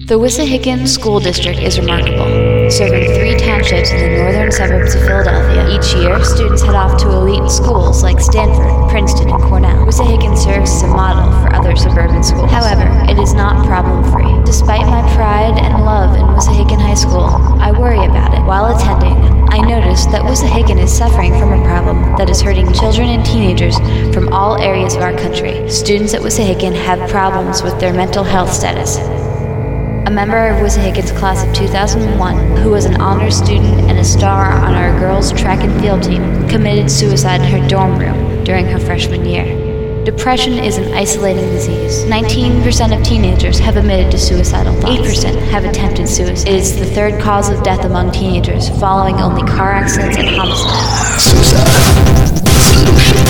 The Wissahickon School District is remarkable, serving 3 townships in the northern suburbs of Philadelphia. Each year, students head off to elite schools like Stanford, Princeton, and Cornell. Wissahickon serves as a model for other suburban schools. However, it is not problem-free. Despite my pride and love in Wissahickon High School, I worry about it. While attending, I noticed that Wissahickon is suffering from a problem that is hurting children and teenagers from all areas of our country. Students at Wissahickon have problems with their mental health status. A member of Wissahickon's class of 2001, who was an honors student and a star on our girls' track and field team, committed suicide in her dorm room during her freshman year. Depression is an isolating disease. 19% of teenagers have admitted to suicidal thoughts. 8% have attempted suicide. It is the 3rd cause of death among teenagers, following only car accidents and homicide. Suicide. Solution.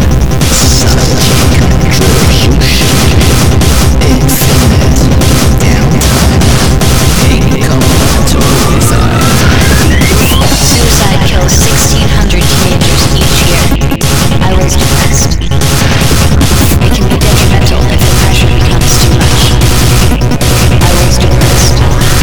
Suicide kills 1,600 teenagers each year. I was depressed. It can be detrimental if the pressure becomes too much. I was depressed.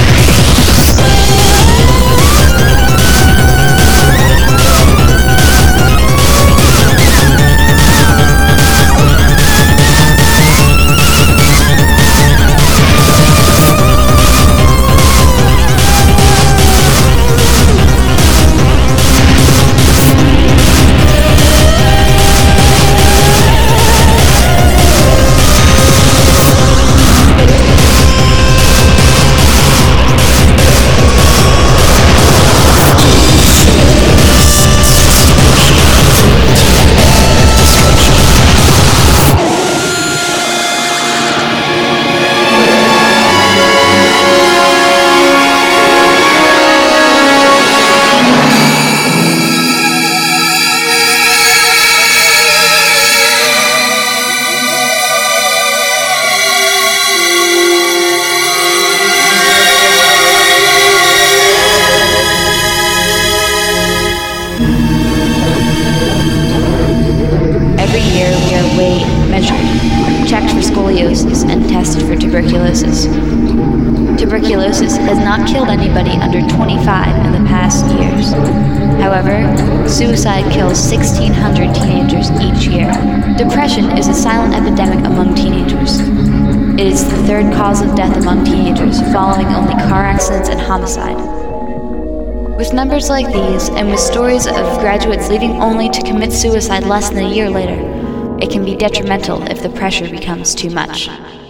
Checked for scoliosis and tested for tuberculosis. Tuberculosis has not killed anybody under 25 in the past years. However, suicide kills 1,600 teenagers each year. Depression is a silent epidemic among teenagers. It is the 3rd cause of death among teenagers, following only car accidents and homicide. With numbers like these, and with stories of graduates leaving only to commit suicide less than a year later, it can be detrimental if the pressure becomes too much.